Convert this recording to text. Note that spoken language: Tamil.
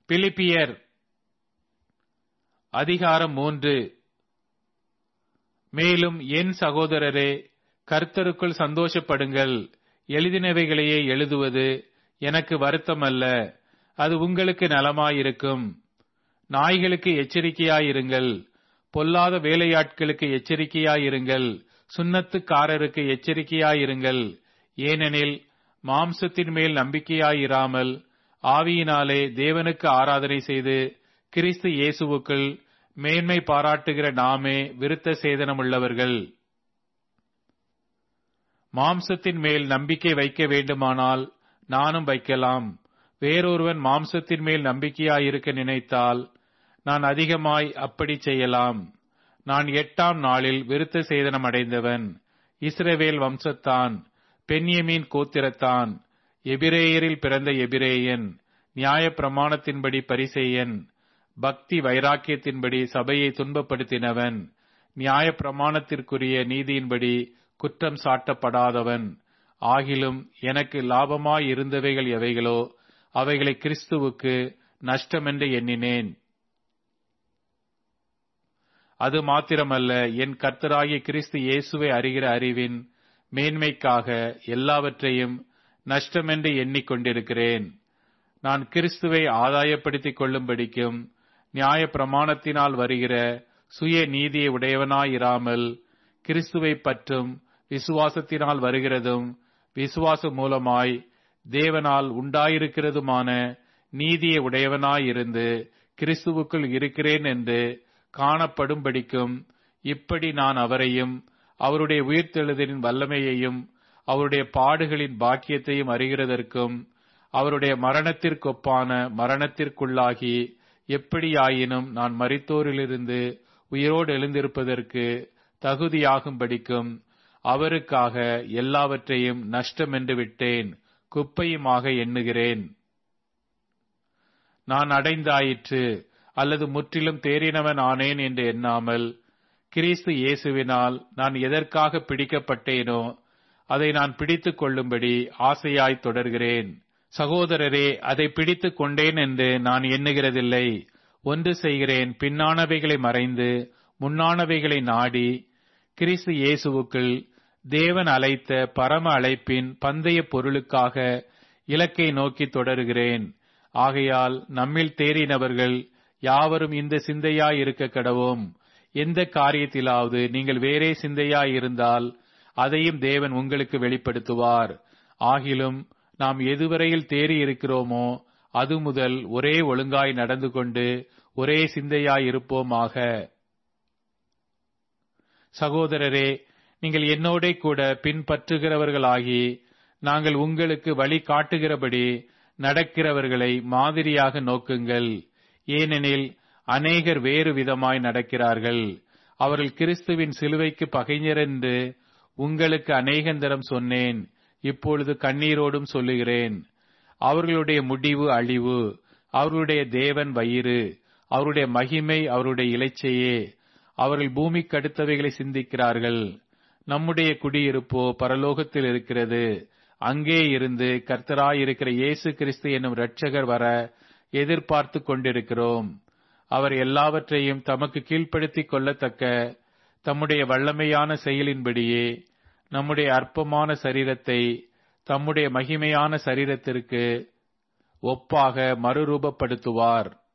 பிலிப்பியர் அதிகாரம் 3. மேலும் என் சகோதரரே, கர்த்தருக்குள் சந்தோஷப்படுங்கள். எழுதினவைகளையே எழுதுவது எனக்கு வருத்தமல்ல, அது உங்களுக்கு நலமாயிருக்கும். நாய்களுக்கு எச்சரிக்கையாயிருங்கள், பொல்லாத வேலையாட்களுக்கு எச்சரிக்கையாயிருங்கள், சுன்னத்துக்காரருக்கு எச்சரிக்கையாயிருங்கள். ஏனெனில் மாம்சத்தின் மேல் நம்பிக்கையாயிராமல் ஆவியினாலே தேவனுக்கு ஆராதனை செய்து கிறிஸ்து இயேசுவுக்குள் மேன்மை பாராட்டுகிற நாமே விருத்த சேதனமுள்ளவர்கள். மாம்சத்தின் மேல் நம்பிக்கை வைக்க வேண்டுமானால் நானும் வைக்கலாம். வேறொருவன் மாம்சத்தின் மேல் நம்பிக்கையாயிருக்க நினைத்தால் நான் அதிகமாய் அப்படி செய்யலாம். நான் 8ஆம் நாளில் விருத்த சேதனம் அடைந்தவன். இஸ்ரவேல் வம்சத்தான், பென்யமீன் கோத்திரத்தான், எபிரேயரில் பிறந்த எபிரேயன், நியாயப்பிரமாணத்தின்படி பரிசேயன், பக்தி வைராக்கியத்தின்படி சபையை துன்பப்படுத்தினவன், நியாயப்பிரமாணத்திற்குரிய நீதியின்படி குற்றம் சாட்டப்படாதவன். ஆகிலும் எனக்கு லாபமாயிருந்தவைகள் எவைகளோ அவைகளை கிறிஸ்துவுக்கு நஷ்டமென்று எண்ணினேன். அது மாத்திரமல்ல, என் கர்த்தராகிய கிறிஸ்து இயேசுவை அறிகிற அறிவின் மேன்மைக்காக எல்லாவற்றையும் நஷ்டமென்று எண்ணிக்கொண்டிருக்கிறேன். நான் கிறிஸ்துவை ஆதாயப்படுத்திக் கொள்ளும்படிக்கும் நியாய பிரமாணத்தினால் வருகிற சுய நீதியை உடையவனாயிராமல் கிறிஸ்துவை பற்றும் விசுவாசத்தினால் வருகிறதும் விசுவாச மூலமாய் தேவனால் உண்டாயிருக்கிறதுமான நீதியை உடையவனாயிருந்து கிறிஸ்துவுக்குள் இருக்கிறேன் என்று காணப்படும்படிக்கும் இப்படி நான் அவரையும் அவருடைய உயிர்த்தெழுதலின் வல்லமையையும் அவருடைய பாடுகளின் பாக்கியத்தையும் அறிகிறதற்கும் அவருடைய மரணத்திற்கொப்பான மரணத்திற்குள்ளாகி எப்படியாயினும் நான் மரித்தோரிலிருந்து உயிரோடு எழுந்திருப்பதற்கு தகுதியாகும்படிக்கும் அவருக்காக எல்லாவற்றையும் நஷ்டமென்று விட்டேன், குப்பையுமாக எண்ணுகிறேன். நான் அடைந்தாயிற்று அல்லது முற்றிலும் தேறினவன் ஆனேன் என்று எண்ணாமல் கிறிஸ்து இயேசுவினால் நான் எதற்காக பிடிக்கப்பட்டேனோ அதை நான் பிடித்துக் கொள்ளும்படி ஆசையாய் தொடர்கிறேன். சகோதரரே, அதை பிடித்துக் கொண்டேன் என்று நான் எண்ணுகிறதில்லை. ஒன்று செய்கிறேன், பின்னானவைகளை மறைந்து முன்னானவைகளை நாடி கிறிஸ்து இயேசுவுக்குள் தேவன் அழைத்த பரம அழைப்பின் பந்தய பொருளுக்காக இலக்கை நோக்கி தொடருகிறேன். ஆகையால் நம்மில் தேறினவர்கள் யாவரும் இந்த சிந்தையாயிருக்க கடவோம். எந்த காரியத்திலாவது நீங்கள் வேறே சிந்தையாயிருந்தால் அதையும் தேவன் உங்களுக்கு வெளிப்படுத்துவார். ஆகிலும் நாம் எதுவரையில் தேறி இருக்கிறோமோ அது முதல் ஒரே ஒழுங்காய் நடந்து கொண்டு ஒரே சிந்தையாயிருப்போமாக. சகோதரரே, நீங்கள் என்னோடே கூட பின்பற்றுகிறவர்களாகி நாங்கள் உங்களுக்கு வழி காட்டுகிறபடி நடக்கிறவர்களை மாதிரியாக நோக்குங்கள். ஏனெனில் அநேகர் வேறு விதமாய் நடக்கிறார்கள். அவர்கள் கிறிஸ்துவின் சிலுவைக்கு பகைஞர் என்று உங்களுக்கு அநேகந்தரம் சொன்னேன், இப்பொழுது கண்ணீரோடும் சொல்லுகிறேன். அவர்களுடைய முடிவு அழிவு, அவர்களுடைய தேவன் வயிறு, அவருடைய மகிமை அவருடைய இலைச்சையே. அவர்கள் பூமிக்கு அடுத்தவைகளை சிந்திக்கிறார்கள். நம்முடைய குடியிருப்போ பரலோகத்தில் இருக்கிறது. அங்கே இருந்து கர்த்தராயிருக்கிற இயேசு கிறிஸ்து என்னும் இரட்சகர் வர எதிர்பார்த்து கொண்டிருக்கிறோம். அவர் எல்லாவற்றையும் தமக்கு கீழ்ப்படுத்திக் கொள்ளத்தக்க தம்முடைய வல்லமையான செயலின்படியே நம்முடைய அற்பமான சரீரத்தை தம்முடைய மகிமையான சரீரத்திற்கு ஒப்பாக மறுரூபப்படுத்துவார்.